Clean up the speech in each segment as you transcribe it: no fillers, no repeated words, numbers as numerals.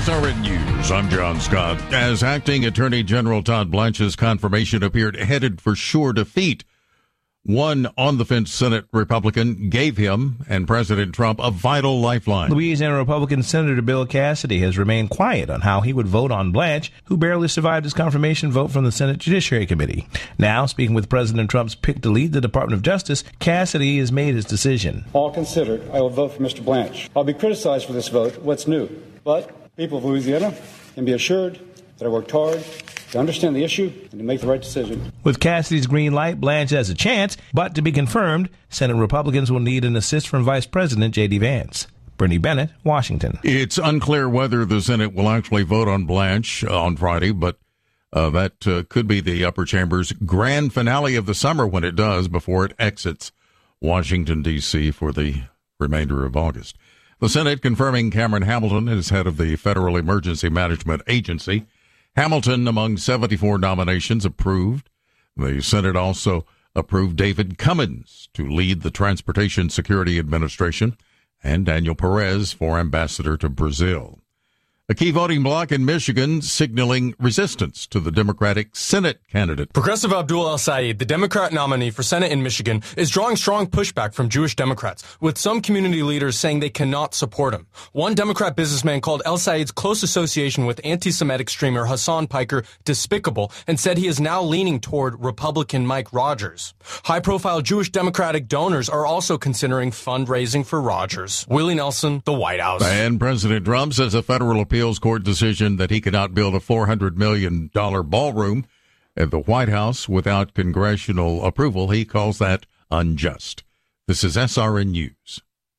SRN News, I'm John Scott. As acting Attorney General Todd Blanche's confirmation appeared headed for sure defeat, one on-the-fence Senate Republican gave him and President Trump a vital lifeline. Louisiana Republican Senator Bill Cassidy has remained quiet on how he would vote on Blanche, who barely survived his confirmation vote from the Senate Judiciary Committee. Now, speaking with President Trump's pick to lead the Department of Justice, Cassidy has made his decision. All considered, I will vote for Mr. Blanche. I'll be criticized for this vote. What's new? But people of Louisiana can be assured that I worked hard to understand the issue and to make the right decision. With Cassidy's green light, Blanche has a chance, but to be confirmed, Senate Republicans will need an assist from Vice President J.D. Vance. Bernie Bennett, Washington. It's unclear whether the Senate will actually vote on Blanche on Friday, but that could be the upper chamber's grand finale of the summer when it does, before it exits Washington, D.C. for the remainder of August. The Senate confirming Cameron Hamilton as head of the Federal Emergency Management Agency. Hamilton, among 74 nominations, approved. The Senate also approved David Cummins to lead the Transportation Security Administration and Daniel Perez for ambassador to Brazil. A key voting bloc in Michigan signaling resistance to the Democratic Senate candidate. Progressive Abdul El-Sayed, the Democrat nominee for Senate in Michigan, is drawing strong pushback from Jewish Democrats, with some community leaders saying they cannot support him. One Democrat businessman called El-Sayed's close association with anti-Semitic streamer Hassan Piker despicable and said he is now leaning toward Republican Mike Rogers. High-profile Jewish Democratic donors are also considering fundraising for Rogers. Willie Nelson, the White House. And President Trump says a federal appeals court decision that he cannot build a $400 million ballroom at the White House without congressional approval. He calls that unjust. This is SRN News.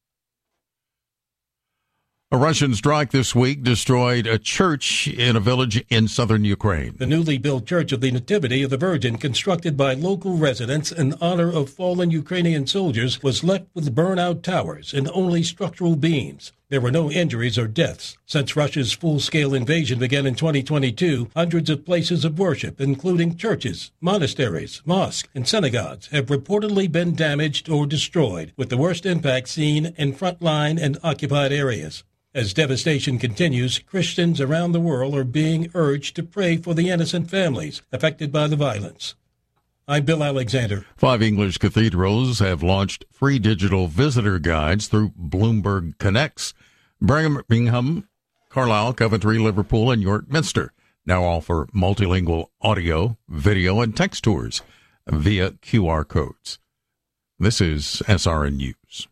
A Russian strike this week destroyed a church in a village in southern Ukraine. The newly built Church of the Nativity of the Virgin, constructed by local residents in honor of fallen Ukrainian soldiers, was left with burnout towers and only structural beams. There were no injuries or deaths. Since Russia's full-scale invasion began in 2022, hundreds of places of worship, including churches, monasteries, mosques, and synagogues, have reportedly been damaged or destroyed, with the worst impact seen in frontline and occupied areas. As devastation continues, Christians around the world are being urged to pray for the innocent families affected by the violence. I'm Bill Alexander. 5 English cathedrals have launched free digital visitor guides through Bloomberg Connects. Birmingham, Carlisle, Coventry, Liverpool, and York Minster now offer multilingual audio, video, and text tours via QR codes. This is SRN News.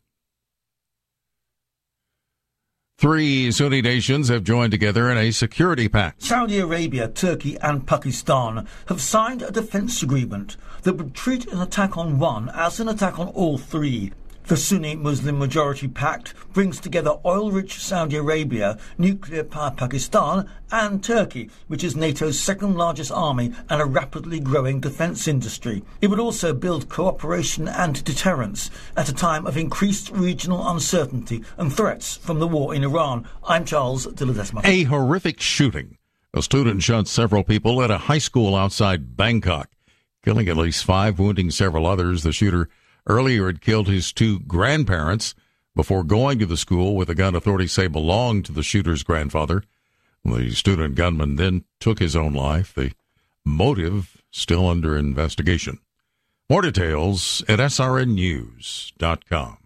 3 Sunni nations have joined together in a security pact. Saudi Arabia, Turkey and Pakistan have signed a defence agreement that would treat an attack on one as an attack on all 3. The Sunni Muslim Majority Pact brings together oil-rich Saudi Arabia, nuclear-powered Pakistan and Turkey, which is NATO's second-largest army and a rapidly growing defence industry. It would also build cooperation and deterrence at a time of increased regional uncertainty and threats from the war in Iran. I'm Charles de Ledesma. A horrific shooting. A student shot several people at a high school outside Bangkok, killing at least 5, wounding several others. The shooter earlier had killed his 2 grandparents before going to the school with a gun authorities say belonged to the shooter's grandfather. The student gunman then took his own life. The motive still under investigation. More details at srnnews.com.